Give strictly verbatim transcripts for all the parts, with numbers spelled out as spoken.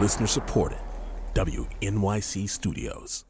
Listener supported. W N Y C Studios.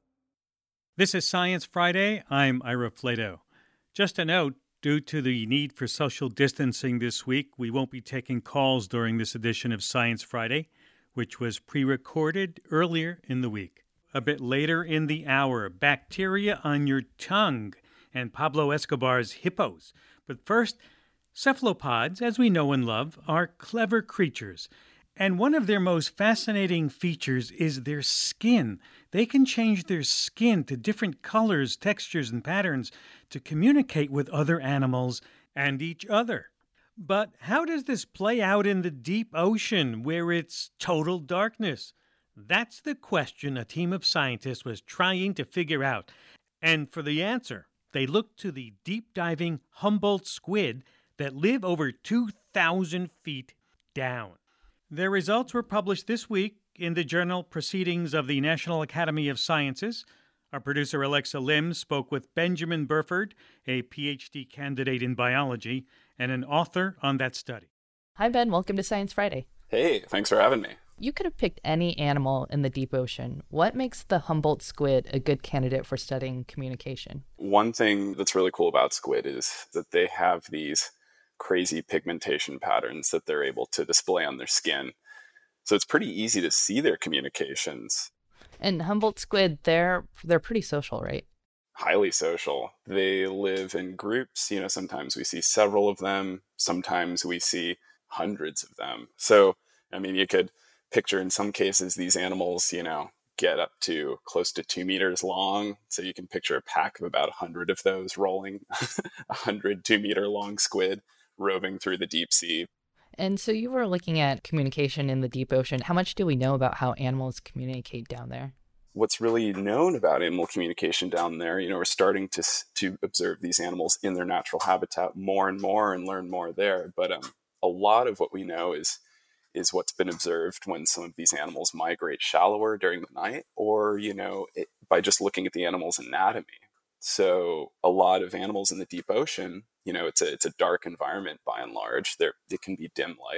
This is Science Friday. I'm Ira Flato. Just a note, due to the need for social distancing this week, we won't be taking calls during this edition of Science Friday, which was pre-recorded earlier in the week. A bit later in the hour, bacteria on your tongue and Pablo Escobar's hippos. But first, cephalopods, as we know and love, are clever creatures. And one of their most fascinating features is their skin. They can change their skin to different colors, textures, and patterns to communicate with other animals and each other. But how does this play out in the deep ocean where it's total darkness? That's the question a team of scientists was trying to figure out. And for the answer, they looked to the deep-diving Humboldt squid that live over two thousand feet down. Their results were published this week in the journal Proceedings of the National Academy of Sciences. Our producer Alexa Lim spoke with Benjamin Burford, a P H D candidate in biology and an author on that study. Hi, Ben. Welcome to Science Friday. Hey, thanks for having me. You could have picked any animal in the deep ocean. What makes the Humboldt squid a good candidate for studying communication? One thing that's really cool about squid is that they have these crazy pigmentation patterns that they're able to display on their skin. So it's pretty easy to see their communications. And Humboldt squid, they're they're pretty social, right? Highly social. They live in groups. You know, sometimes we see several of them. Sometimes we see hundreds of them. So, I mean, you could picture in some cases these animals, you know, get up to close to two meters long. So you can picture a pack of about a hundred of those rolling, a hundred two meter long squid roving through the deep sea. And so you were looking at communication in the deep ocean. How much do we know about how animals communicate down there? What's really known about animal communication down there, you know, we're starting to to observe these animals in their natural habitat more and more and learn more there. But um, a lot of what we know is is what's been observed when some of these animals migrate shallower during the night, or, you know, it, by just looking at the animal's anatomy. So a lot of animals in the deep ocean, you know, it's a it's a dark environment by and large. There it can be dim light,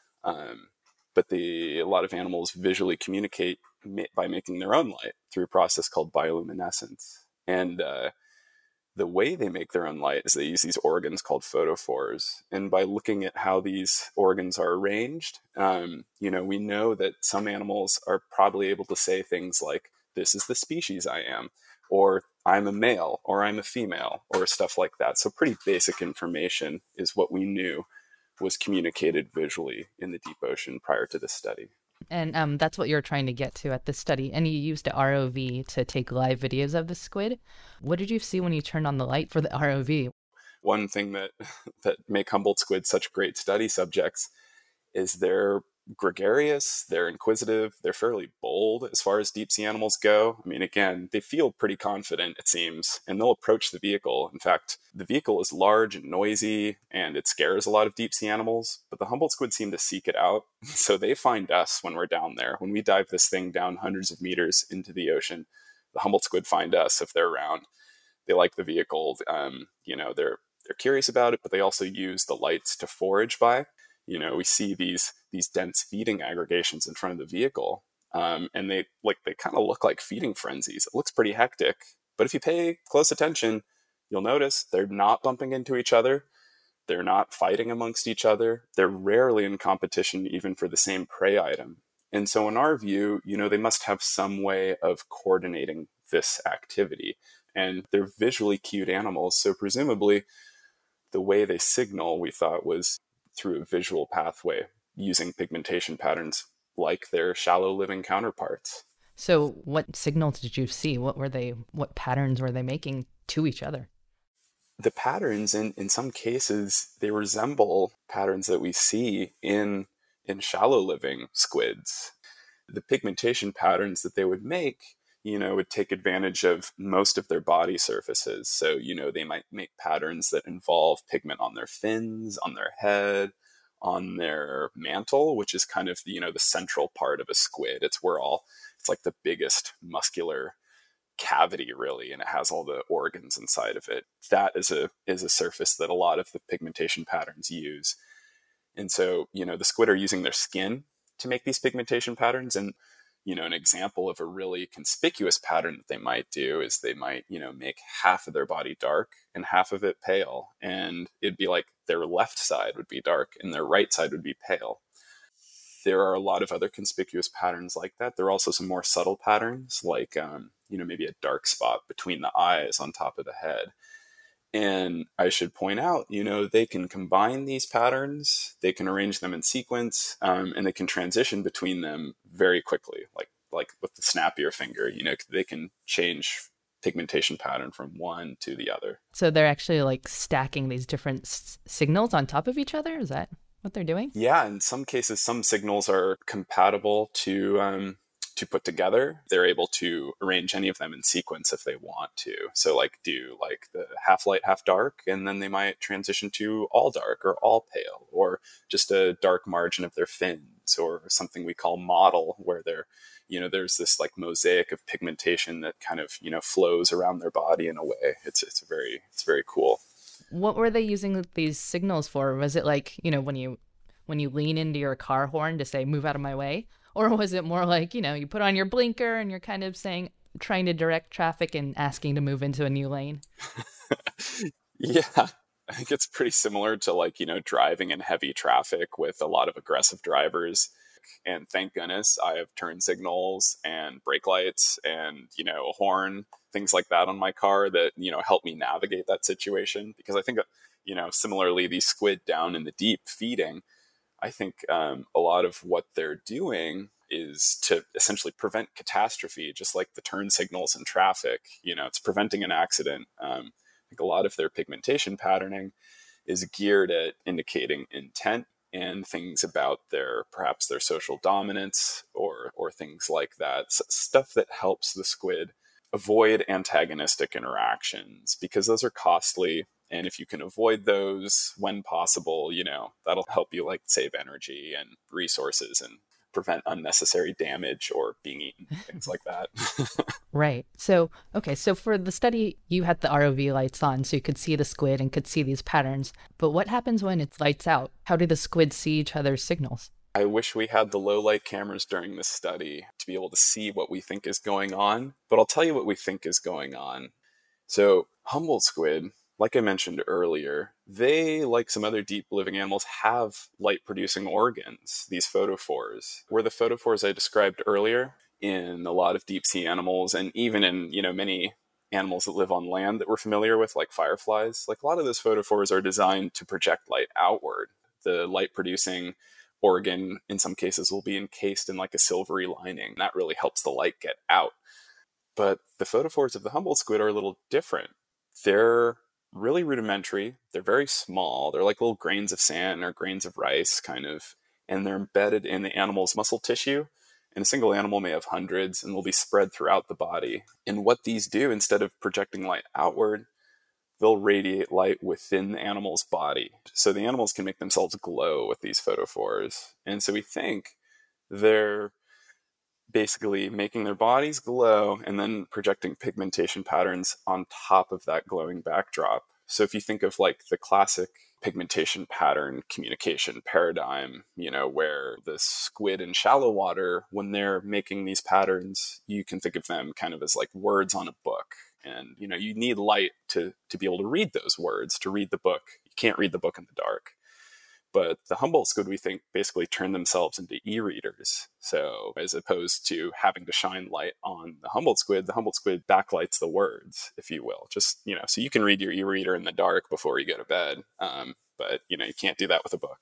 um, but the a lot of animals visually communicate ma- by making their own light through a process called bioluminescence. And uh, the way they make their own light is they use these organs called photophores. And by looking at how these organs are arranged, um, you know, we know that some animals are probably able to say things like, "This is the species I am," or "I'm a male," or "I'm a female," or stuff like that. So pretty basic information is what we knew was communicated visually in the deep ocean prior to this study. And um, that's what you're trying to get to at this study. And you used a R O V to take live videos of the squid. What did you see when you turned on the light for the R O V? One thing that, that make Humboldt squid such great study subjects is they're gregarious, they're inquisitive, they're fairly bold as far as deep sea animals go. I mean, again, they feel pretty confident, it seems, and they'll approach the vehicle. In fact, the vehicle is large and noisy, and it scares a lot of deep sea animals, but the Humboldt squid seem to seek it out. So they find us when we're down there. When we dive this thing down hundreds of meters into the ocean, the Humboldt squid find us if they're around. They like the vehicle. Um, you know, they're they're curious about it, but they also use the lights to forage by. You know, we see these these dense feeding aggregations in front of the vehicle, um, and they like they kind of look like feeding frenzies. It looks pretty hectic, but if you pay close attention, you'll notice they're not bumping into each other. They're not fighting amongst each other. They're rarely in competition even for the same prey item. And so in our view, you know, they must have some way of coordinating this activity. And they're visually cued animals, so presumably the way they signal, we thought, was through a visual pathway using pigmentation patterns like their shallow living counterparts. So what signals did you see? What were they, what patterns were they making to each other? The patterns, in, in some cases, they resemble patterns that we see in, in shallow living squids. The pigmentation patterns that they would make, you know, would take advantage of most of their body surfaces. So, you know, they might make patterns that involve pigment on their fins, on their head, on their mantle, which is kind of, you know, the central part of a squid. It's where all, it's like the biggest muscular cavity, really, and it has all the organs inside of it. That is a is a surface that a lot of the pigmentation patterns use. And so, you know, the squid are using their skin to make these pigmentation patterns. And, you know, an example of a really conspicuous pattern that they might do is they might, you know, make half of their body dark and half of it pale. And it'd be like their left side would be dark and their right side would be pale. There are a lot of other conspicuous patterns like that. There are also some more subtle patterns, like, um, you know, maybe a dark spot between the eyes on top of the head. And I should point out, you know, they can combine these patterns, they can arrange them in sequence, um, and they can transition between them very quickly, like like with the snap of your finger. You know, they can change pigmentation pattern from one to the other. So they're actually like stacking these different s- signals on top of each other? Is that what they're doing? Yeah, in some cases, some signals are compatible to um, to put together. They're able to arrange any of them in sequence if they want to. So like do like the half light, half dark, and then they might transition to all dark or all pale, or just a dark margin of their fins, or something we call mottle, where they're, you know, there's this like mosaic of pigmentation that kind of, you know, flows around their body in a way. It's it's very it's very cool. What were they using these signals for? Was it like, you know, when you when you lean into your car horn to say, move out of my way? Or was it more like, you know, you put on your blinker and you're kind of saying, trying to direct traffic and asking to move into a new lane? Yeah, I think it's pretty similar to like, you know, driving in heavy traffic with a lot of aggressive drivers. And thank goodness I have turn signals and brake lights and, you know, a horn, things like that on my car that, you know, help me navigate that situation. Because I think, you know, similarly, these squid down in the deep feeding, I think um, a lot of what they're doing is to essentially prevent catastrophe, just like the turn signals in traffic. You know, it's preventing an accident. Um, I think a lot of their pigmentation patterning is geared at indicating intent and things about their, perhaps their social dominance, or or things like that. S- stuff that helps the squid avoid antagonistic interactions, because those are costly. And if you can avoid those when possible, you know, that'll help you like save energy and resources and prevent unnecessary damage or being eaten, things like that. Right. So, okay. So for the study, you had the R O V lights on so you could see the squid and could see these patterns. But what happens when it's lights out? How do the squid see each other's signals? I wish we had the low light cameras during this study to be able to see what we think is going on, but I'll tell you what we think is going on. So Humboldt squid, like I mentioned earlier, they, like some other deep living animals, have light producing organs, these photophores. Where the photophores I described earlier in a lot of deep sea animals, and even in, you know, many animals that live on land that we're familiar with, like fireflies, like a lot of those photophores are designed to project light outward. The light producing organ in some cases will be encased in like a silvery lining. That really helps the light get out. But the photophores of the Humboldt squid are a little different. They're really rudimentary. They're very small. They're like little grains of sand or grains of rice, kind of, and they're embedded in the animal's muscle tissue. And a single animal may have hundreds, and will be spread throughout the body. And what these do, instead of projecting light outward, they'll radiate light within the animal's body. So the animals can make themselves glow with these photophores. And so we think they're basically making their bodies glow and then projecting pigmentation patterns on top of that glowing backdrop. So if you think of like the classic pigmentation pattern communication paradigm, you know, where the squid in shallow water, when they're making these patterns, you can think of them kind of as like words on a book. And, you know, you need light to, to be able to read those words, to read the book. You can't read the book in the dark. But the Humboldt squid, we think, basically turn themselves into e-readers. So as opposed to having to shine light on the Humboldt squid, the Humboldt squid backlights the words, if you will. Just, you know, so you can read your e-reader in the dark before you go to bed. Um, but, you know, you can't do that with a book.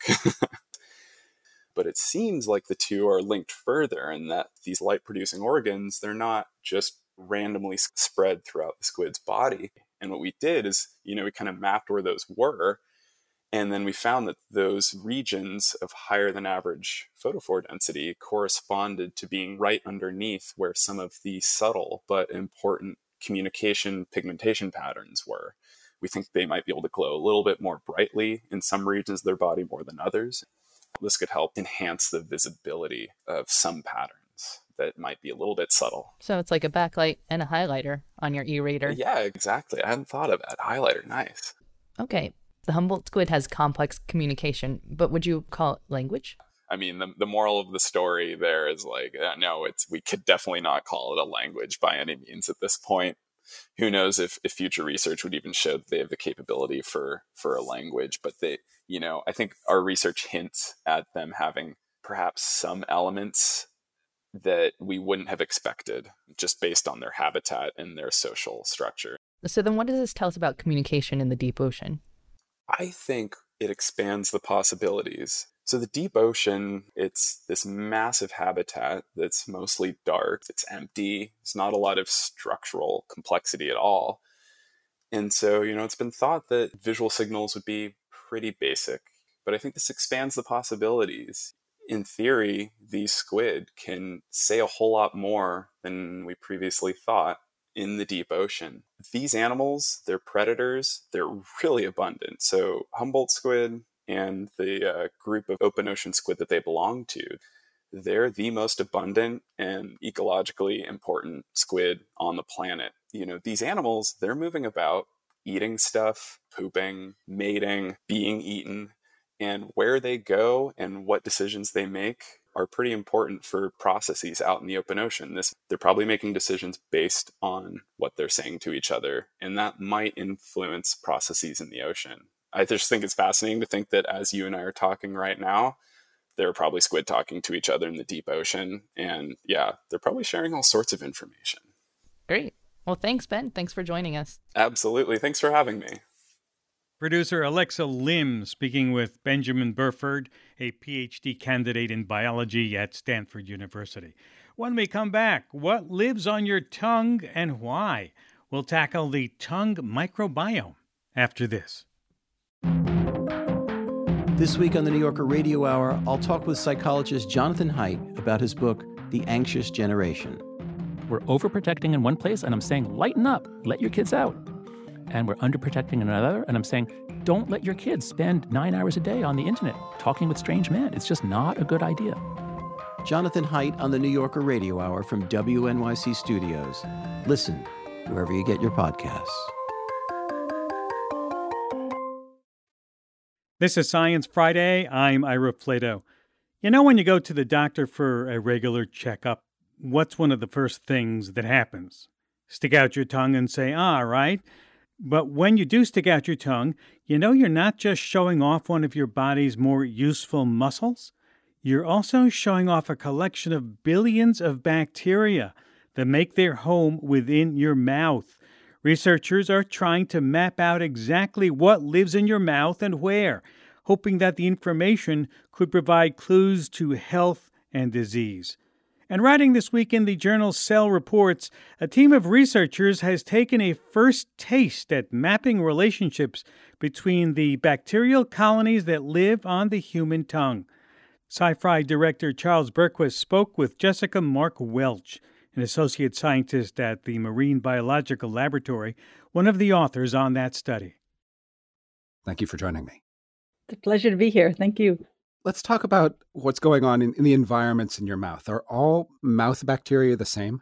But it seems like the two are linked further, and that these light-producing organs, they're not just randomly spread throughout the squid's body. And what we did is, you know, we kind of mapped where those were. And then we found that those regions of higher than average photophore density corresponded to being right underneath where some of the subtle but important communication pigmentation patterns were. We think they might be able to glow a little bit more brightly in some regions of their body more than others. This could help enhance the visibility of some patterns that might be a little bit subtle. So it's like a backlight and a highlighter on your e-reader. Yeah, exactly. I hadn't thought of that. Highlighter, nice. Okay. The Humboldt squid has complex communication, but would you call it language? I mean, the, the moral of the story there is like, uh, no, it's we could definitely not call it a language by any means at this point. Who knows if, if future research would even show that they have the capability for, for a language. But they, you know, I think our research hints at them having perhaps some elements that we wouldn't have expected just based on their habitat and their social structure. So then what does this tell us about communication in the deep ocean? I think it expands the possibilities. So the deep ocean, it's this massive habitat that's mostly dark, it's empty, there's not a lot of structural complexity at all. And so, you know, it's been thought that visual signals would be pretty basic, but I think this expands the possibilities. In theory, these squid can say a whole lot more than we previously thought in the deep ocean. These animals, they're predators, they're really abundant. So Humboldt squid and the uh, group of open ocean squid that they belong to, they're the most abundant and ecologically important squid on the planet. You know, these animals, they're moving about, eating stuff, pooping, mating, being eaten, and where they go and what decisions they make are pretty important for processes out in the open ocean. This, they're probably making decisions based on what they're saying to each other, and that might influence processes in the ocean. I just think it's fascinating to think that as you and I are talking right now, there are probably squid talking to each other in the deep ocean. And yeah, they're probably sharing all sorts of information. Great. Well, thanks, Ben. Thanks for joining us. Absolutely. Thanks for having me. Producer Alexa Lim speaking with Benjamin Burford, a P H D candidate in biology at Stanford University. When we come back, what lives on your tongue and why? We'll tackle the tongue microbiome after this. This week on the New Yorker Radio Hour, I'll talk with psychologist Jonathan Haidt about his book, The Anxious Generation. We're overprotecting in one place, and I'm saying, lighten up, let your kids out. And we're underprotecting in another, and I'm saying, don't let your kids spend nine hours a day on the internet talking with strange men. It's just not a good idea. Jonathan Haidt on the New Yorker Radio Hour from W N Y C Studios. Listen wherever you get your podcasts. This is Science Friday. I'm Ira Flatow. You know, when you go to the doctor for a regular checkup, what's one of the first things that happens? Stick out your tongue and say, ah, right? But when you do stick out your tongue, you know you're not just showing off one of your body's more useful muscles. You're also showing off a collection of billions of bacteria that make their home within your mouth. Researchers are trying to map out exactly what lives in your mouth and where, hoping that the information could provide clues to health and disease. And writing this week in the journal Cell Reports, a team of researchers has taken a first taste at mapping relationships between the bacterial colonies that live on the human tongue. Sci-Fi director Charles Berquist spoke with Jessica Mark Welch, an associate scientist at the Marine Biological Laboratory, one of the authors on that study. Thank you for joining me. It's a pleasure to be here. Thank you. Let's talk about what's going on in, in the environments in your mouth. Are all mouth bacteria the same?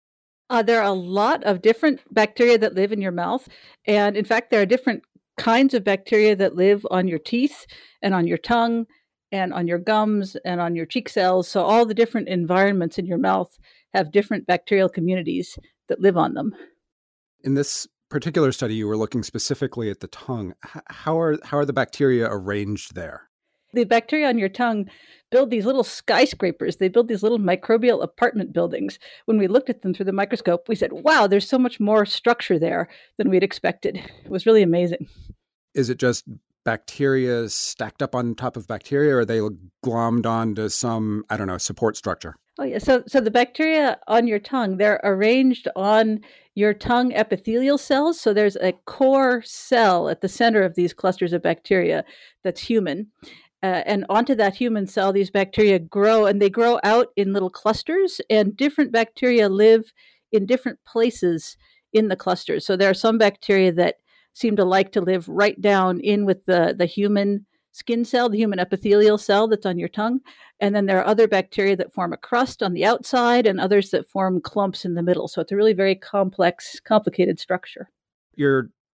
Uh, there are a lot of different bacteria that live in your mouth. And in fact, there are different kinds of bacteria that live on your teeth and on your tongue and on your gums and on your cheek cells. So all the different environments in your mouth have different bacterial communities that live on them. In this particular study, you were looking specifically at the tongue. H- how are how are the bacteria arranged there? The bacteria on your tongue build these little skyscrapers. They build these little microbial apartment buildings. When we looked at them through the microscope, we said, wow, there's so much more structure there than we'd expected. It was really amazing. Is it just bacteria stacked up on top of bacteria, or are they glommed onto some, I don't know, support structure? Oh, yeah. So, so the bacteria on your tongue, they're arranged on your tongue epithelial cells. So there's a core cell at the center of these clusters of bacteria that's human. Uh, and onto that human cell, these bacteria grow, and they grow out in little clusters, and different bacteria live in different places in the clusters. So there are some bacteria that seem to like to live right down in with the, the human skin cell, the human epithelial cell that's on your tongue. And then there are other bacteria that form a crust on the outside and others that form clumps in the middle. So it's a really very complex, complicated structure. You're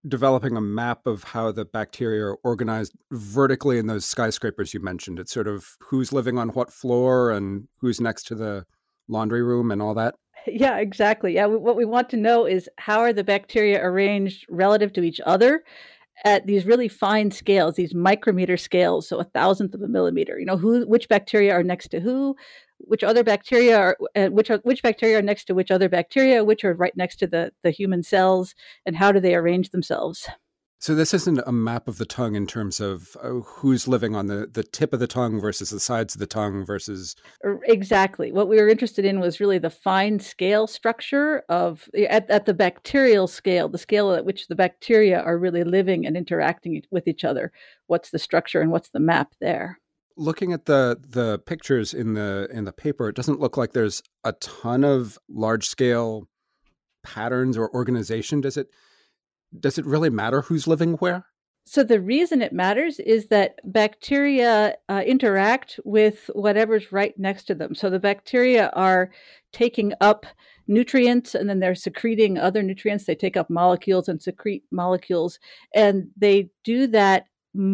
developing a map of how the bacteria are organized vertically in those skyscrapers you mentioned. It's sort of who's living on what floor and who's next to the laundry room and all that. Yeah, exactly. Yeah, what we want to know is how are the bacteria arranged relative to each other at these really fine scales, these micrometer scales, so a thousandth of a millimeter. You know, who, which bacteria are next to who, which other bacteria are, uh, which are, which bacteria are next to which other bacteria, which are right next to the the human cells, and how do they arrange themselves? So this isn't a map of the tongue in terms of uh, who's living on the, the tip of the tongue versus the sides of the tongue versus... Exactly. What we were interested in was really the fine scale structure of, at, at the bacterial scale, the scale at which the bacteria are really living and interacting with each other. What's the structure and what's the map there? Looking at the the pictures in the in the paper, it doesn't look like there's a ton of large scale patterns or organization. Does it? Does it really matter who's living where? So the reason it matters is that bacteria uh, interact with whatever's right next to them. So the bacteria are taking up nutrients and then they're secreting other nutrients. They take up molecules and secrete molecules. And they do that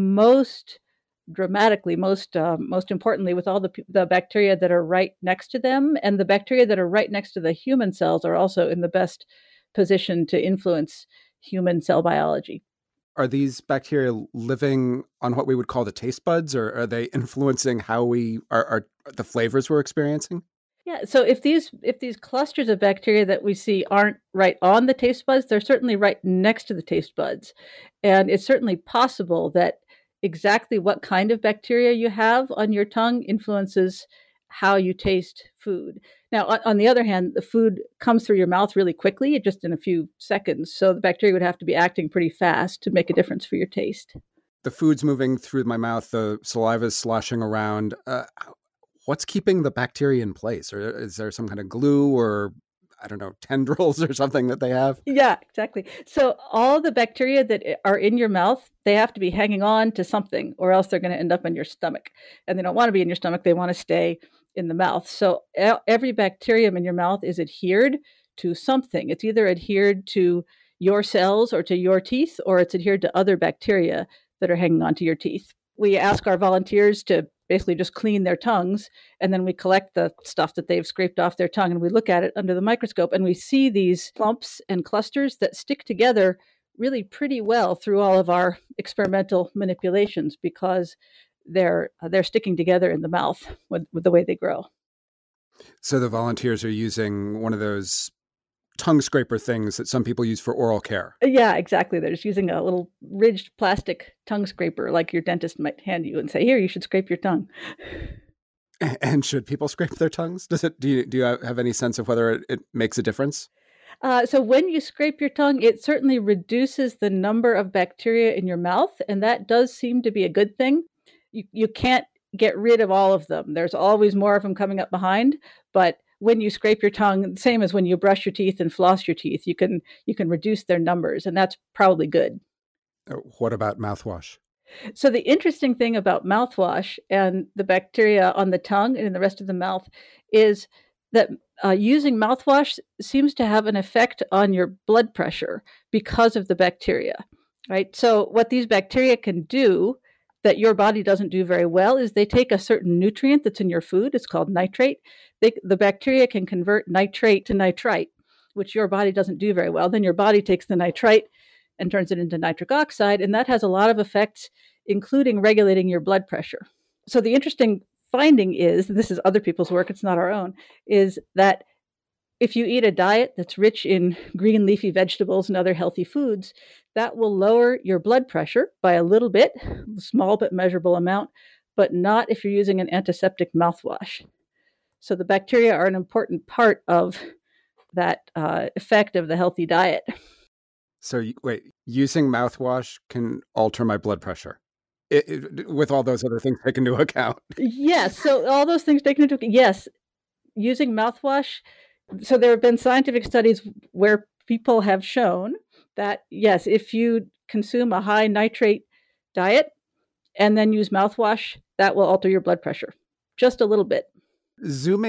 most dramatically, most uh, most importantly, with all the, the bacteria that are right next to them. And the bacteria that are right next to the human cells are also in the best position to influence human cell biology. Are these bacteria living on what we would call the taste buds, or are they influencing how we are, are the flavors we're experiencing? Yeah, so if these if these clusters of bacteria that we see aren't right on the taste buds, they're certainly right next to the taste buds. And it's certainly possible that exactly what kind of bacteria you have on your tongue influences how you taste food. Now, on, on the other hand, the food comes through your mouth really quickly, just in a few seconds. So the bacteria would have to be acting pretty fast to make a difference for your taste. The food's moving through my mouth, the saliva's sloshing around. Uh, what's keeping the bacteria in place? Or is there some kind of glue or, I don't know, tendrils or something that they have? Yeah, exactly. So all the bacteria that are in your mouth, they have to be hanging on to something or else they're going to end up in your stomach. And they don't want to be in your stomach. They want to stay in the mouth. So every bacterium in your mouth is adhered to something. It's either adhered to your cells or to your teeth, or it's adhered to other bacteria that are hanging onto your teeth. We ask our volunteers to basically just clean their tongues, and then we collect the stuff that they've scraped off their tongue and we look at it under the microscope, and we see these clumps and clusters that stick together really pretty well through all of our experimental manipulations because they're uh, they're sticking together in the mouth with, with the way they grow. So the volunteers are using one of those tongue scraper things that some people use for oral care. Yeah, exactly. They're just using a little ridged plastic tongue scraper like your dentist might hand you and say, here, you should scrape your tongue. And should people scrape their tongues? Does it? Do you, do you have any sense of whether it, it makes a difference? Uh, so when you scrape your tongue, it certainly reduces the number of bacteria in your mouth, and that does seem to be a good thing. You, you can't get rid of all of them. There's always more of them coming up behind. But when you scrape your tongue, same as when you brush your teeth and floss your teeth, you can you can reduce their numbers, and that's probably good. What about mouthwash? So the interesting thing about mouthwash and the bacteria on the tongue and in the rest of the mouth is that uh, using mouthwash seems to have an effect on your blood pressure because of the bacteria, right? So what these bacteria can do that your body doesn't do very well is they take a certain nutrient that's in your food. It's called nitrate. They, the bacteria can convert nitrate to nitrite, which your body doesn't do very well. Then your body takes the nitrite and turns it into nitric oxide, and that has a lot of effects, including regulating your blood pressure. So the interesting finding is, this is other people's work, it's not our own, is that if you eat a diet that's rich in green leafy vegetables and other healthy foods, that will lower your blood pressure by a little bit, a small but measurable amount, but not if you're using an antiseptic mouthwash. So the bacteria are an important part of that uh, effect of the healthy diet. So wait, using mouthwash can alter my blood pressure it, it, with all those other things taken into account? Yes. So all those things taken into account, yes. Using mouthwash. So there have been scientific studies where people have shown that, yes, if you consume a high nitrate diet and then use mouthwash, that will alter your blood pressure just a little bit. Zooming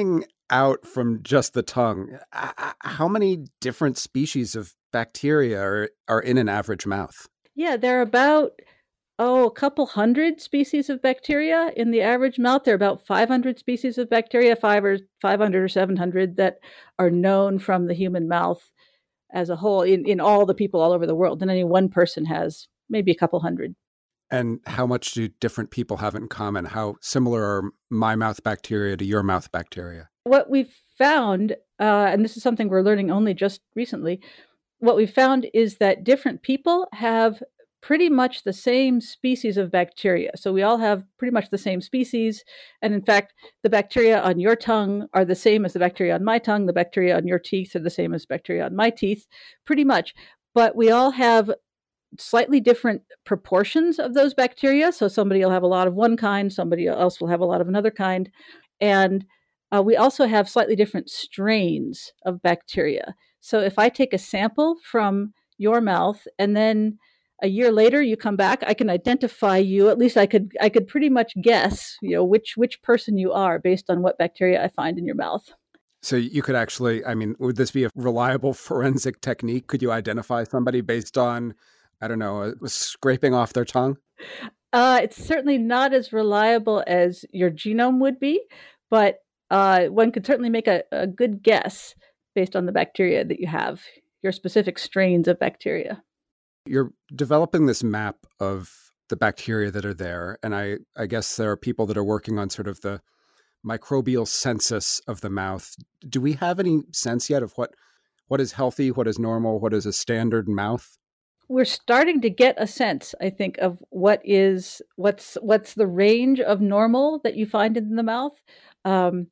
out from just the tongue. How many different species of bacteria are, are in an average mouth? Yeah, there are about, oh, a couple hundred species of bacteria in the average mouth. There are about five hundred species of bacteria, five or five hundred or seven hundred that are known from the human mouth as a whole in, in all the people all over the world. And any one person has maybe a couple hundred. And how much do different people have in common? How similar are my mouth bacteria to your mouth bacteria? What we've found, uh, and this is something we're learning only just recently, what we've found is that different people have pretty much the same species of bacteria. So we all have pretty much the same species. And in fact, the bacteria on your tongue are the same as the bacteria on my tongue. The bacteria on your teeth are the same as bacteria on my teeth, pretty much. But we all have slightly different proportions of those bacteria. So somebody will have a lot of one kind, somebody else will have a lot of another kind. And uh, we also have slightly different strains of bacteria. So if I take a sample from your mouth and then a year later you come back, I can identify you. At least I could I could pretty much guess, you know, which which person you are based on what bacteria I find in your mouth. So you could actually, I mean, would this be a reliable forensic technique? Could you identify somebody based on, I don't know, scraping off their tongue? Uh, it's certainly not as reliable as your genome would be, but uh, one could certainly make a, a good guess based on the bacteria that you have, your specific strains of bacteria. You're developing this map of the bacteria that are there, and I, I guess there are people that are working on sort of the microbial census of the mouth. Do we have any sense yet of what, what is healthy, what is normal, what is a standard mouth? We're starting to get a sense, I think, of what is what's what's the range of normal that you find in the mouth. Um,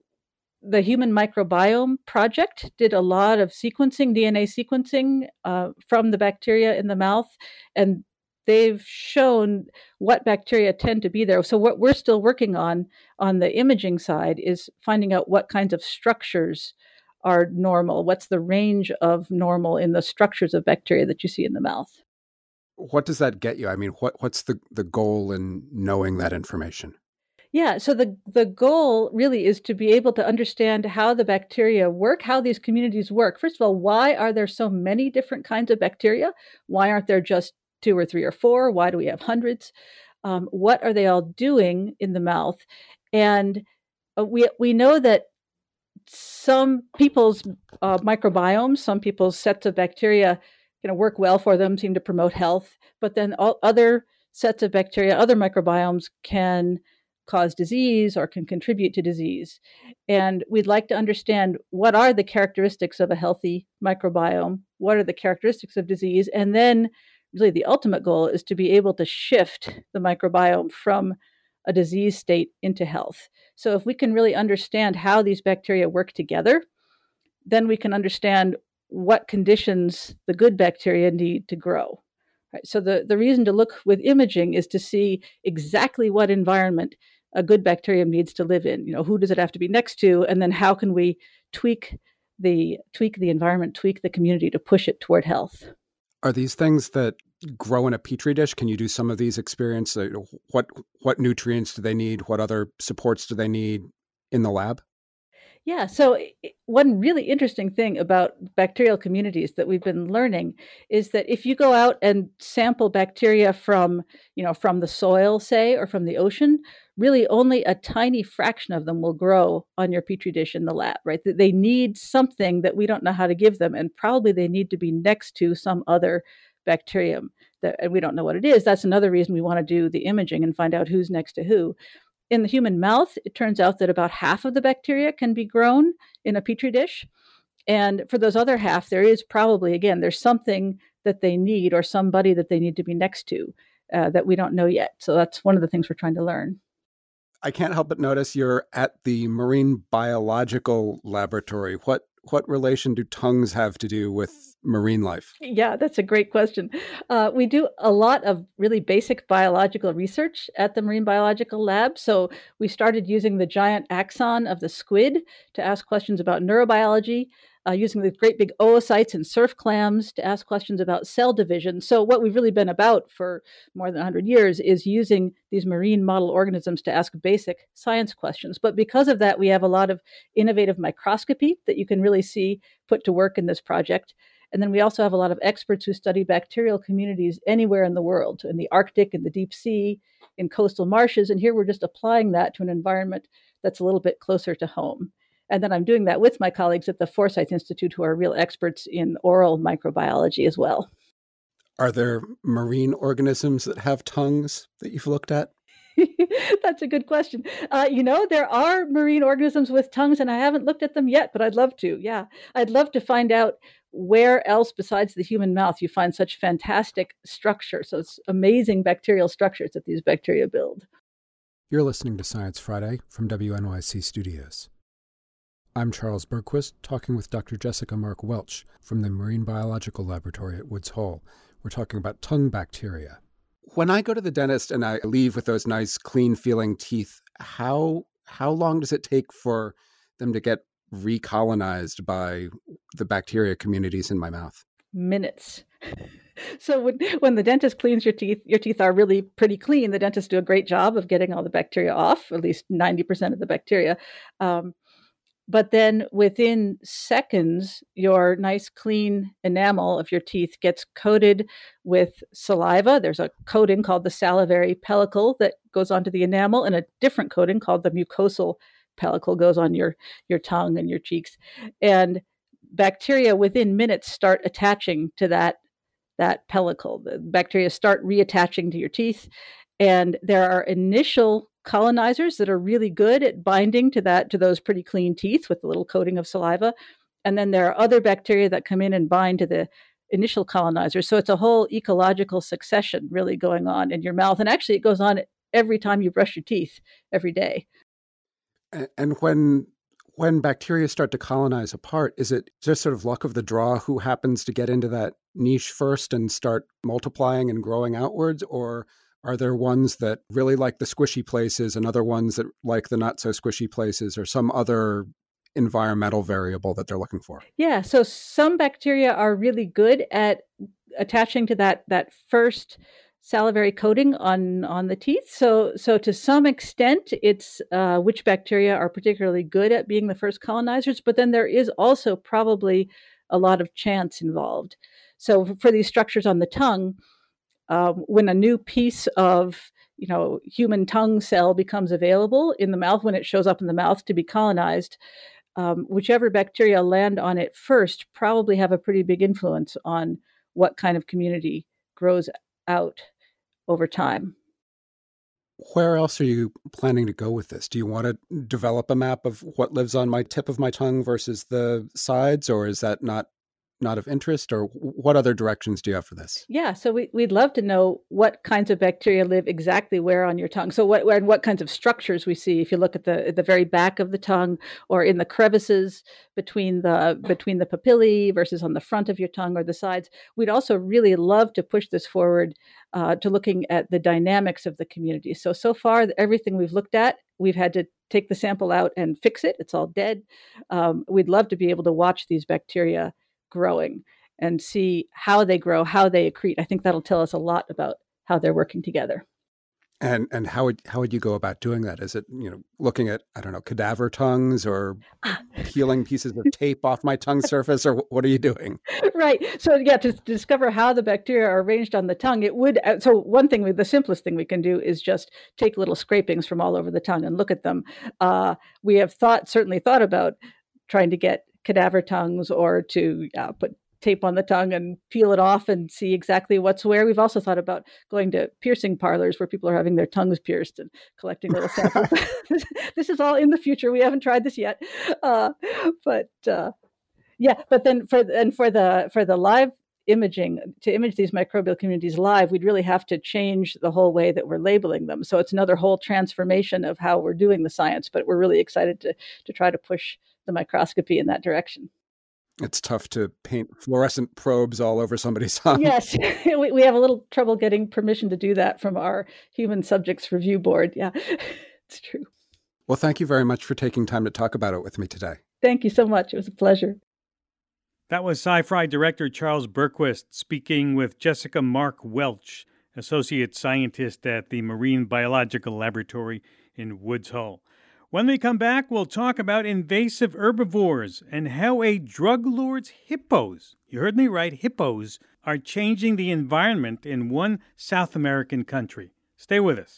the Human Microbiome Project did a lot of sequencing, D N A sequencing uh, from the bacteria in the mouth, and they've shown what bacteria tend to be there. So what we're still working on on the imaging side is finding out what kinds of structures are normal. What's the range of normal in the structures of bacteria that you see in the mouth? What does that get you? I mean, what what's the, the goal in knowing that information? Yeah, so the, the goal really is to be able to understand how the bacteria work, how these communities work. First of all, why are there so many different kinds of bacteria? Why aren't there just two or three or four? Why do we have hundreds? Um, what are they all doing in the mouth? And uh, we we know that some people's uh, microbiomes, some people's sets of bacteria, you know, work well for them, seem to promote health. But then all other sets of bacteria, other microbiomes can cause disease or can contribute to disease. And we'd like to understand what are the characteristics of a healthy microbiome, what are the characteristics of disease, and then really the ultimate goal is to be able to shift the microbiome from a disease state into health. So if we can really understand how these bacteria work together, then we can understand what conditions the good bacteria need to grow. Right? So the, the reason to look with imaging is to see exactly what environment a good bacterium needs to live in. You know, who does it have to be next to? And then how can we tweak the tweak the environment, tweak the community to push it toward health? Are these things that grow in a petri dish? Can you do some of these experiments? What what nutrients do they need? What other supports do they need in the lab? Yeah, so one really interesting thing about bacterial communities that we've been learning is that if you go out and sample bacteria from, you know, from the soil, say, or from the ocean, really only a tiny fraction of them will grow on your petri dish in the lab, right? They need something that we don't know how to give them, and probably they need to be next to some other bacterium that, and we don't know what it is. That's another reason we want to do the imaging and find out who's next to who. In the human mouth, it turns out that about half of the bacteria can be grown in a petri dish. And for those other half, there is probably, again, there's something that they need or somebody that they need to be next to uh, that we don't know yet. So that's one of the things we're trying to learn. I can't help but notice you're at the Marine Biological Laboratory. What what relation do tongues have to do with marine life? Yeah, that's a great question. Uh, we do a lot of really basic biological research at the Marine Biological Lab. So we started using the giant axon of the squid to ask questions about neurobiology. uh, using the great big oocytes and surf clams to ask questions about cell division. So what we've really been about for more than one hundred years is using these marine model organisms to ask basic science questions. But because of that, we have a lot of innovative microscopy that you can really see put to work in this project. And then we also have a lot of experts who study bacterial communities anywhere in the world, in the Arctic, in the deep sea, in coastal marshes. And here we're just applying that to an environment that's a little bit closer to home. And then I'm doing that with my colleagues at the Forsyth Institute, who are real experts in oral microbiology as well. Are there marine organisms that have tongues that you've looked at? That's a good question. Uh, you know, there are marine organisms with tongues, and I haven't looked at them yet, but I'd love to. Yeah, I'd love to find out where else besides the human mouth you find such fantastic structure. So it's amazing bacterial structures that these bacteria build. You're listening to Science Friday from W N Y C Studios. I'm Charles Bergquist, talking with Doctor Jessica Mark Welch from the Marine Biological Laboratory at Woods Hole. We're talking about tongue bacteria. When I go to the dentist and I leave with those nice, clean-feeling teeth, how how long does it take for them to get recolonized by the bacteria communities in my mouth? Minutes. So when, when the dentist cleans your teeth, your teeth are really pretty clean. The dentists do a great job of getting all the bacteria off, at least ninety percent of the bacteria. Um, But then within seconds, your nice clean enamel of your teeth gets coated with saliva. There's a coating called the salivary pellicle that goes onto the enamel, and a different coating called the mucosal pellicle goes on your, your tongue and your cheeks. And bacteria within minutes start attaching to that, that pellicle. The bacteria start reattaching to your teeth. And there are initial colonizers that are really good at binding to that, to those pretty clean teeth with a little coating of saliva. And then there are other bacteria that come in and bind to the initial colonizers. So it's a whole ecological succession really going on in your mouth. And actually it goes on every time you brush your teeth every day. And when when bacteria start to colonize a part, is it just sort of luck of the draw who happens to get into that niche first and start multiplying and growing outwards? Or are there ones that really like the squishy places and other ones that like the not so squishy places, or some other environmental variable that they're looking for? Yeah, so some bacteria are really good at attaching to that that first salivary coating on, on the teeth. So so to some extent, it's uh, which bacteria are particularly good at being the first colonizers, but then there is also probably a lot of chance involved. So for these structures on the tongue, Um, when a new piece of, you know, human tongue cell becomes available in the mouth, when it shows up in the mouth to be colonized, um, whichever bacteria land on it first probably have a pretty big influence on what kind of community grows out over time. Where else are you planning to go with this? Do you want to develop a map of what lives on my tip of my tongue versus the sides, or is that not not of interest, or what other directions do you have for this? Yeah, so we, we'd love to know what kinds of bacteria live exactly where on your tongue. So what and what kinds of structures we see if you look at the at the very back of the tongue, or in the crevices between the between the papillae versus on the front of your tongue or the sides. We'd also really love to push this forward uh, to looking at the dynamics of the community. So so far, everything we've looked at, we've had to take the sample out and fix it. It's all dead. Um, we'd love to be able to watch these bacteria growing and see how they grow, how they accrete. I think that'll tell us a lot about how they're working together. And and how would how would you go about doing that? Is it, you know, looking at, I don't know, cadaver tongues, or peeling pieces of tape off my tongue surface, or what are you doing? Right. So yeah, to discover how the bacteria are arranged on the tongue, it would. So one thing, we, the simplest thing we can do is just take little scrapings from all over the tongue and look at them. Uh, we have thought, certainly thought about trying to get cadaver tongues, or to uh, put tape on the tongue and peel it off and see exactly what's where. We've also thought about going to piercing parlors where people are having their tongues pierced and collecting little samples. This is all in the future. We haven't tried this yet, uh, but uh, yeah. But then for and for the for the live imaging, to image these microbial communities live, we'd really have to change the whole way that we're labeling them. So it's another whole transformation of how we're doing the science. But we're really excited to to try to push the microscopy in that direction. It's tough to paint fluorescent probes all over somebody's tongue. Yes, we, we have a little trouble getting permission to do that from our Human Subjects Review Board. Yeah, it's true. Well, thank you very much for taking time to talk about it with me today. Thank you so much. It was a pleasure. That was Sci-Fi director Charles Berquist speaking with Jessica Mark Welch, associate scientist at the Marine Biological Laboratory in Woods Hole. When we come back, we'll talk about invasive herbivores and how a drug lord's hippos, you heard me right, hippos, are changing the environment in one South American country. Stay with us.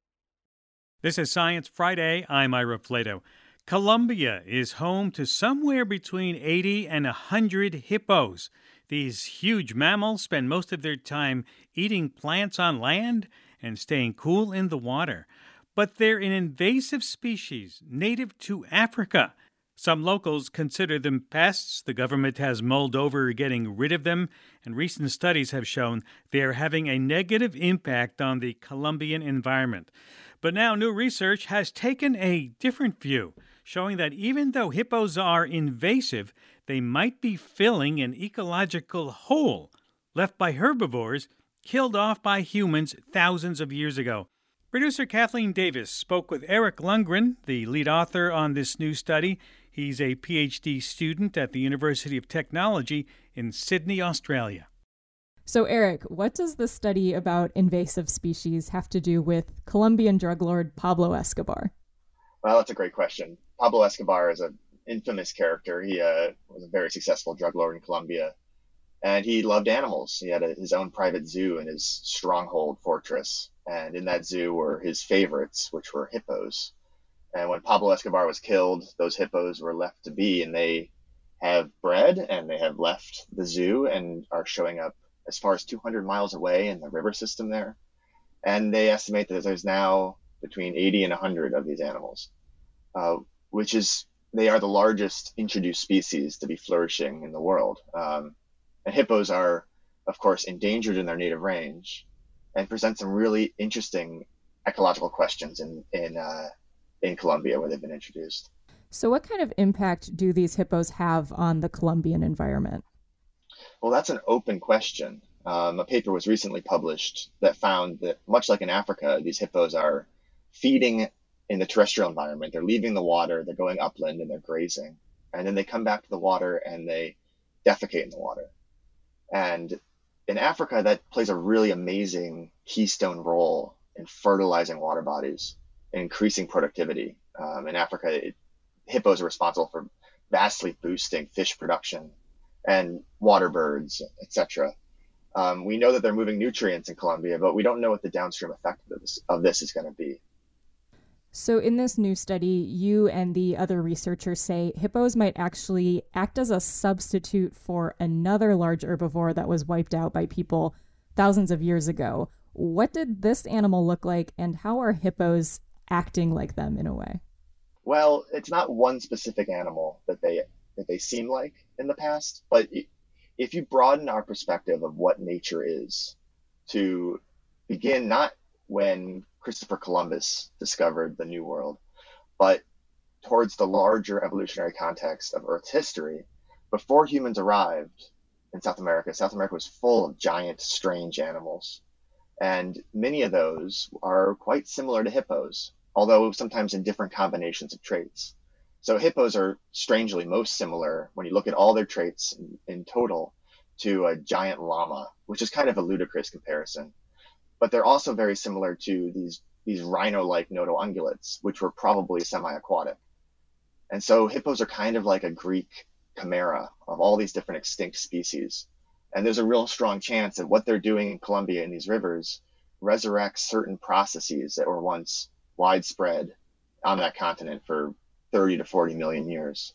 This is Science Friday. I'm Ira Flato. Colombia is home to somewhere between eighty and one hundred hippos. These huge mammals spend most of their time eating plants on land and staying cool in the water. But they're an invasive species native to Africa. Some locals consider them pests. The government has mulled over getting rid of them, and recent studies have shown they are having a negative impact on the Colombian environment. But now new research has taken a different view, showing that even though hippos are invasive, they might be filling an ecological hole left by herbivores killed off by humans thousands of years ago. Producer Kathleen Davis spoke with Eric Lundgren, the lead author on this new study. He's a P H D student at the University of Technology in Sydney, Australia. So, Eric, what does this study about invasive species have to do with Colombian drug lord Pablo Escobar? Well, that's a great question. Pablo Escobar is an infamous character. He uh, was a very successful drug lord in Colombia, and he loved animals. He had a, his own private zoo in his stronghold fortress, and in that zoo were his favorites, which were hippos. And when Pablo Escobar was killed, those hippos were left to be, and they have bred, and they have left the zoo and are showing up as far as two hundred miles away in the river system there. And they estimate that there's now between eighty and one hundred of these animals, uh, which is, they are the largest introduced species to be flourishing in the world. Um, and hippos are, of course, endangered in their native range and present some really interesting ecological questions in, in, uh, in Colombia where they've been introduced. So what kind of impact do these hippos have on the Colombian environment? Well, that's an open question. Um, a paper was recently published that found that, much like in Africa, these hippos are feeding in the terrestrial environment. They're leaving the water, they're going upland, and they're grazing. And then they come back to the water and they defecate in the water. And in Africa, that plays a really amazing keystone role in fertilizing water bodies and increasing productivity. Um, in Africa, it, hippos are responsible for vastly boosting fish production and water birds, et cetera. Um, we know that they're moving nutrients in Colombia, but we don't know what the downstream effect of this, of this is going to be. So in this new study, you and the other researchers say hippos might actually act as a substitute for another large herbivore that was wiped out by people thousands of years ago. What did this animal look like, and how are hippos acting like them in a way? Well, it's not one specific animal that they that they seem like in the past, but if you broaden our perspective of what nature is, to begin not when Christopher Columbus discovered the New World, but towards the larger evolutionary context of Earth's history, before humans arrived in South America, South America was full of giant, strange animals. And many of those are quite similar to hippos, although sometimes in different combinations of traits. So hippos are strangely most similar when you look at all their traits in, in total to a giant llama, which is kind of a ludicrous comparison. But they're also very similar to these, these rhino-like notoungulates, which were probably semi-aquatic. And so hippos are kind of like a Greek chimera of all these different extinct species. And there's a real strong chance that what they're doing in Colombia in these rivers resurrects certain processes that were once widespread on that continent for thirty to forty million years.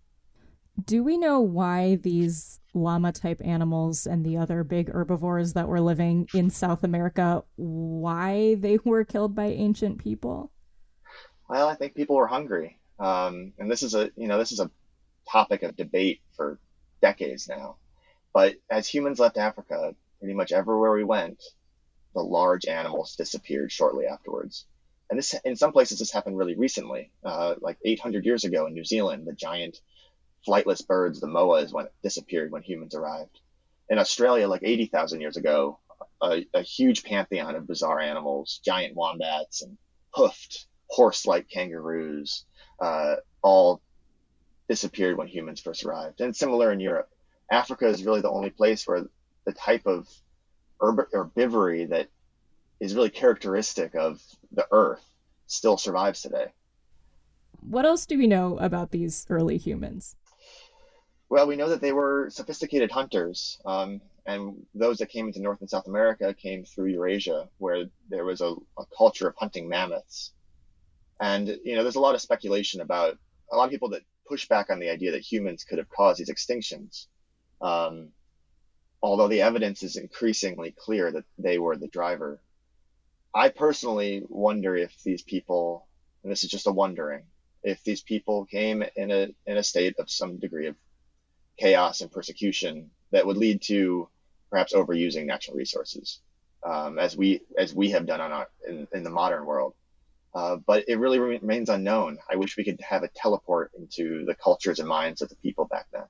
Do we know why these llama-type animals and the other big herbivores that were living in South America, why they were killed by ancient people? Well, I think people were hungry. Um, and this is a, you know, this is a topic of debate for decades now. But as humans left Africa, pretty much everywhere we went, the large animals disappeared shortly afterwards. And this, in some places, this happened really recently, uh, like eight hundred years ago in New Zealand. The giant flightless birds, the moas, went disappeared when humans arrived. In Australia, like eighty thousand years ago, a, a huge pantheon of bizarre animals, giant wombats and hoofed horse-like kangaroos, uh, all disappeared when humans first arrived. And similar in Europe. Africa is really the only place where the type of herb- herbivory that is really characteristic of the Earth still survives today. What else do we know about these early humans? Well, we know that they were sophisticated hunters, um, and those that came into North and South America came through Eurasia, where there was a, a culture of hunting mammoths. And, you know, there's a lot of speculation about a lot of people that push back on the idea that humans could have caused these extinctions. Um, although the evidence is increasingly clear that they were the driver. I personally wonder if these people, and this is just a wondering, if these people came in a in a state of some degree of chaos and persecution that would lead to perhaps overusing natural resources, um, as we as we have done on our, in, in the modern world. Uh, but it really remains unknown. I wish we could have a teleport into the cultures and minds of the people back then.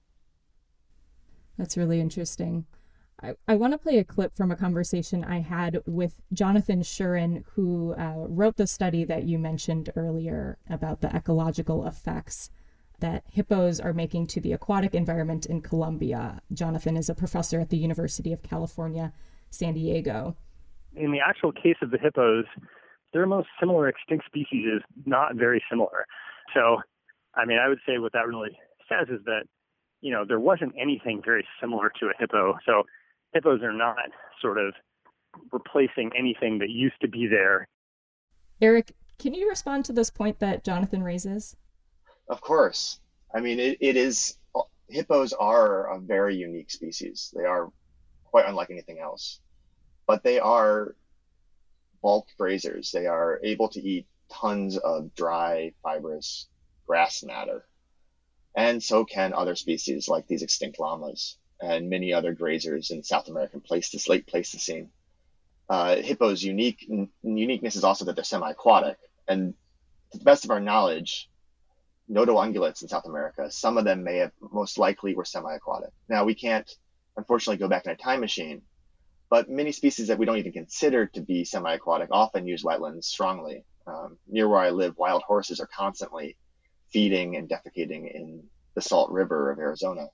That's really interesting. I, I want to play a clip from a conversation I had with Jonathan Shuren, who uh, wrote the study that you mentioned earlier about the ecological effects that hippos are making to the aquatic environment in Colombia. Jonathan is a professor at the University of California, San Diego. In the actual case of the hippos, their most similar extinct species is not very similar. So, I mean, I would say what that really says is that, you know, there wasn't anything very similar to a hippo. So hippos are not sort of replacing anything that used to be there. Eric, can you respond to this point that Jonathan raises? Of course. I mean, it, it is, hippos are a very unique species. They are quite unlike anything else, but they are bulk grazers. They are able to eat tons of dry, fibrous grass matter. And so can other species like these extinct llamas and many other grazers in South American Pleistocene, late Pleistocene. Uh, hippos' unique uniqueness is also that they're semi-aquatic. And to the best of our knowledge, nodal ungulates in South America, some of them may have most likely were semi-aquatic. Now, we can't, unfortunately, go back in a time machine, but many species that we don't even consider to be semi-aquatic often use wetlands strongly. Um, near where I live, wild horses are constantly feeding and defecating in the Salt River of Arizona.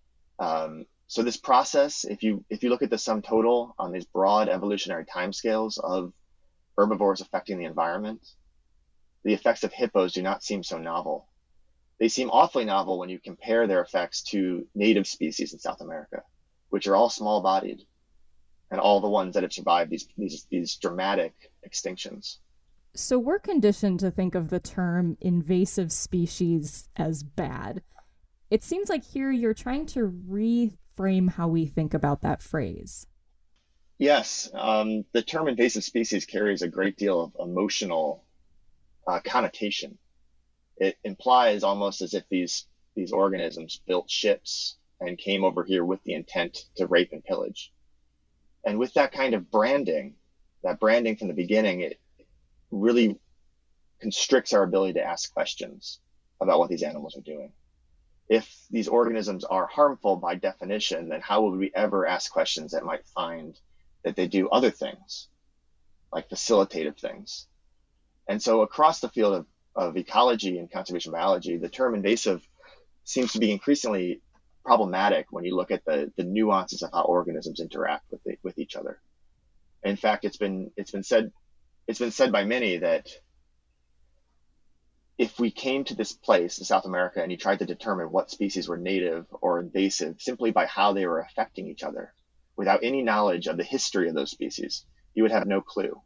Um, so this process, if you if you look at the sum total on these broad evolutionary timescales of herbivores affecting the environment, the effects of hippos do not seem so novel. They seem awfully novel when you compare their effects to native species in South America, which are all small-bodied, and all the ones that have survived these these these dramatic extinctions. So we're conditioned to think of the term invasive species as bad. It seems like here you're trying to reframe how we think about that phrase. Yes, um, the term invasive species carries a great deal of emotional uh, connotation. It implies almost as if these these organisms built ships and came over here with the intent to rape and pillage. And with that kind of branding, that branding from the beginning, it really constricts our ability to ask questions about what these animals are doing. If these organisms are harmful by definition, then how would we ever ask questions that might find that they do other things, like facilitative things? And so across the field of, of ecology and conservation biology, the term invasive seems to be increasingly problematic when you look at the, the nuances of how organisms interact with the, with each other. In fact, it's been it's been said it's been said by many that if we came to this place in South America and you tried to determine what species were native or invasive simply by how they were affecting each other, without any knowledge of the history of those species, you would have no clue.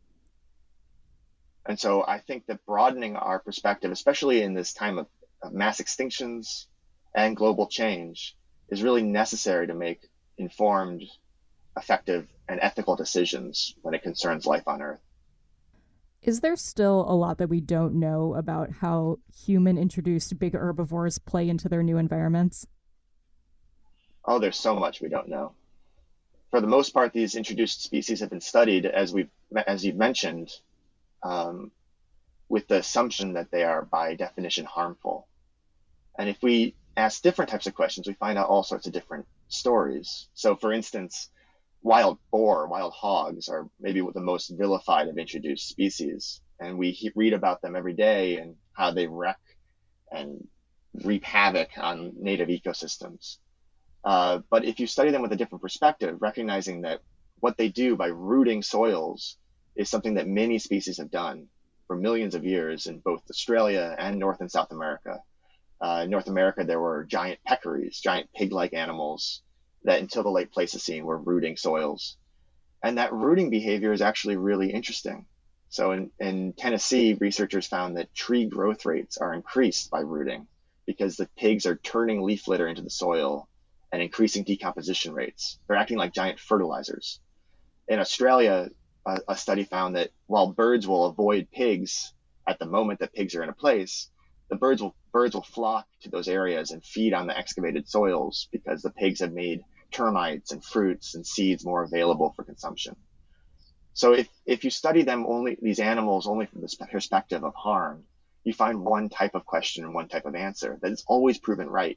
And so I think that broadening our perspective, especially in this time of, of mass extinctions and global change, is really necessary to make informed, effective, and ethical decisions when it concerns life on Earth. Is there still a lot that we don't know about how human-introduced big herbivores play into their new environments? Oh, there's so much we don't know. For the most part, these introduced species have been studied, as we've as you've mentioned, um, with the assumption that they are by definition harmful. And if we ask different types of questions, we find out all sorts of different stories. So, for instance, wild boar, wild hogs are maybe the most vilified of introduced species. And we he- read about them every day and how they wreck and reap havoc on native ecosystems. Uh, but if you study them with a different perspective, recognizing that what they do by rooting soils is something that many species have done for millions of years in both Australia and North and South America. Uh, in North America, there were giant peccaries, giant pig-like animals that until the late Pleistocene were rooting soils. And that rooting behavior is actually really interesting. So in, in Tennessee, researchers found that tree growth rates are increased by rooting because the pigs are turning leaf litter into the soil and increasing decomposition rates. They're acting like giant fertilizers. In Australia, a, a study found that while birds will avoid pigs at the moment that pigs are in a place, the birds will birds will flock to those areas and feed on the excavated soils because the pigs have made termites and fruits and seeds more available for consumption. So if, if you study them only, these animals only from the perspective of harm, you find one type of question and one type of answer that is always proven right.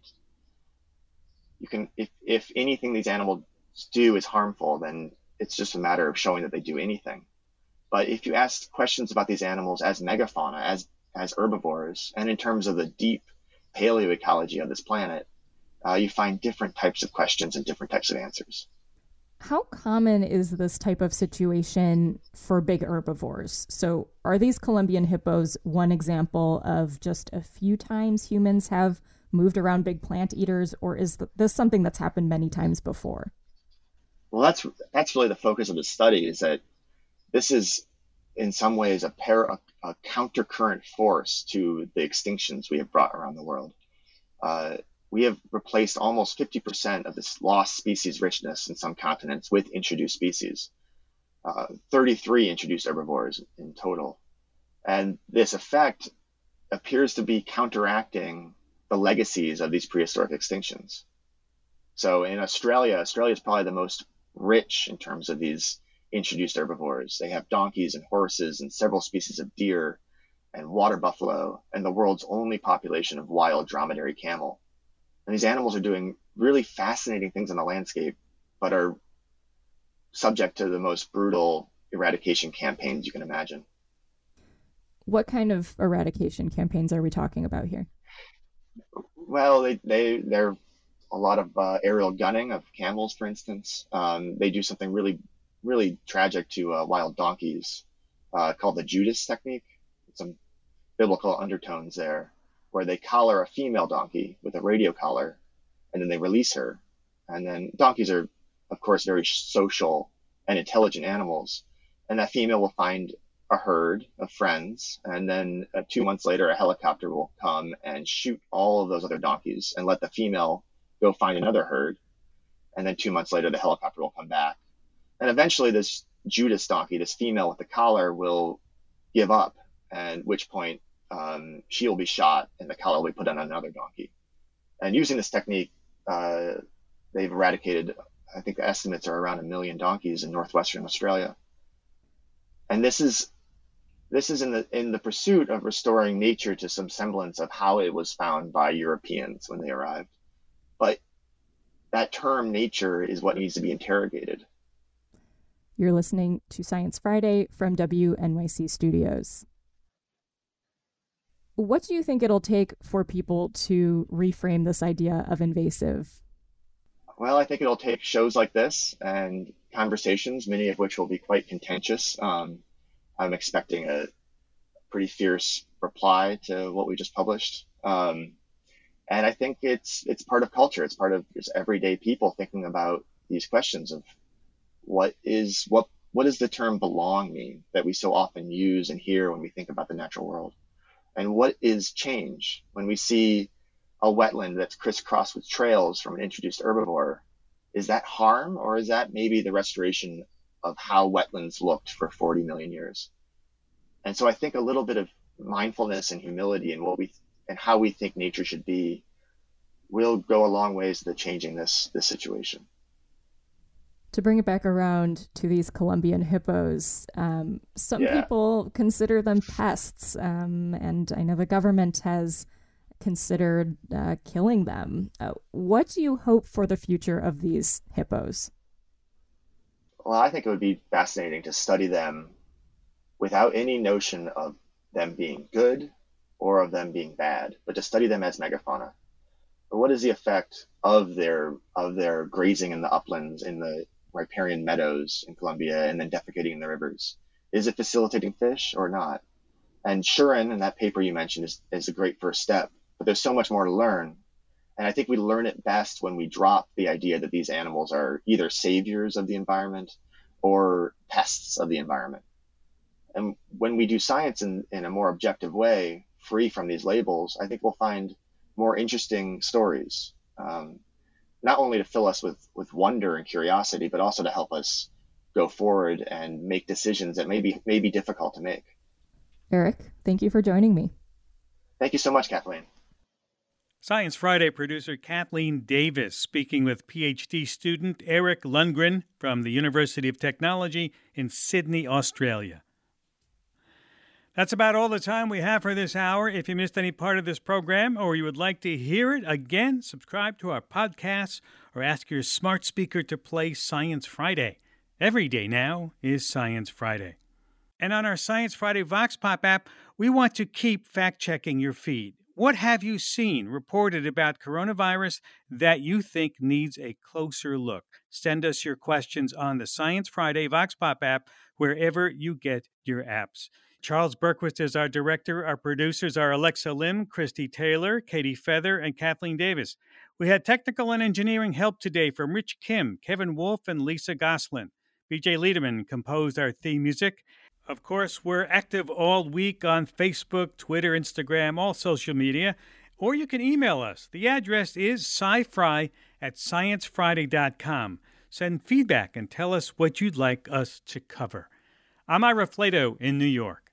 You can, if, if anything these animals do is harmful, then it's just a matter of showing that they do anything. But if you ask questions about these animals as megafauna, as, as herbivores, and in terms of the deep paleoecology of this planet, uh, you find different types of questions and different types of answers. How common is this type of situation for big herbivores? So are these Columbian hippos one example of just a few times humans have moved around big plant eaters, or is this something that's happened many times before? Well, that's that's really the focus of the study, is that this is in some ways a, pair, a, a counter-current force to the extinctions we have brought around the world. Uh, we have replaced almost fifty percent of this lost species richness in some continents with introduced species, uh, thirty-three introduced herbivores in total. And this effect appears to be counteracting the legacies of these prehistoric extinctions. So in Australia, Australia is probably the most rich in terms of these introduced herbivores. They have donkeys and horses and several species of deer and water buffalo and the world's only population of wild dromedary camel. And these animals are doing really fascinating things in the landscape, but are subject to the most brutal eradication campaigns you can imagine. What kind of eradication campaigns are we talking about here? Well, they, they, they're a lot of uh, aerial gunning of camels, for instance. Um, they do something really, really tragic to uh, wild donkeys uh, called the Judas technique. Some biblical undertones there, where they collar a female donkey with a radio collar, and then they release her. And then donkeys are, of course, very social and intelligent animals. And that female will find a herd of friends, and then uh, two months later, a helicopter will come and shoot all of those other donkeys and let the female go find another herd. And then two months later, the helicopter will come back. And eventually this Judas donkey, this female with the collar, will give up, at which point um, she will be shot and the collar will be put on another donkey. And using this technique, uh, they've eradicated, I think the estimates are around a million donkeys in northwestern Australia. And this is this is in the in the pursuit of restoring nature to some semblance of how it was found by Europeans when they arrived. But that term nature is what needs to be interrogated. You're listening to Science Friday from W N Y C Studios. What do you think it'll take for people to reframe this idea of invasive? Well, I think it'll take shows like this and conversations, many of which will be quite contentious. Um, I'm expecting a pretty fierce reply to what we just published. Um, and I think it's it's part of culture. It's part of just everyday people thinking about these questions of what is what what does the term belong mean that we so often use and hear when we think about the natural world? And what is change when we see a wetland that's crisscrossed with trails from an introduced herbivore? Is that harm, or is that maybe the restoration of how wetlands looked for forty million years? And so I think a little bit of mindfulness and humility in what we and how we think nature should be will go a long ways to changing this this situation. To bring it back around to these Columbian hippos, um, some Yeah. people consider them pests, um, and I know the government has considered uh, killing them. Uh, what do you hope for the future of these hippos? Well, I think it would be fascinating to study them without any notion of them being good or of them being bad, but to study them as megafauna. but what is the effect of their of their grazing in the uplands, in the riparian meadows in Colombia, and then defecating in the rivers? Is it facilitating fish or not? And Shuren, in that paper you mentioned, is, is a great first step, but there's so much more to learn. And I think we learn it best when we drop the idea that these animals are either saviors of the environment or pests of the environment. And when we do science in, in a more objective way, free from these labels, I think we'll find more interesting stories, um, not only to fill us with, with wonder and curiosity, but also to help us go forward and make decisions that may be, may be difficult to make. Eric, thank you for joining me. Thank you so much, Kathleen. Science Friday producer Kathleen Davis speaking with PhD student Eric Lundgren from the University of Technology in Sydney, Australia. That's about all the time we have for this hour. If you missed any part of this program or you would like to hear it again, subscribe to our podcasts or ask your smart speaker to play Science Friday. Every day now is Science Friday. And on our Science Friday Vox Pop app, we want to keep fact-checking your feed. What have you seen reported about coronavirus that you think needs a closer look? Send us your questions on the Science Friday Vox Pop app, wherever you get your apps. Charles Berquist is our director. Our producers are Alexa Lim, Christy Taylor, Katie Feather, and Kathleen Davis. We had technical and engineering help today from Rich Kim, Kevin Wolf, and Lisa Goslin. B J Liederman composed our theme music. Of course, we're active all week on Facebook, Twitter, Instagram, all social media, or you can email us. The address is scifry at science friday dot com. Send feedback and tell us what you'd like us to cover. I'm Ira Flato in New York.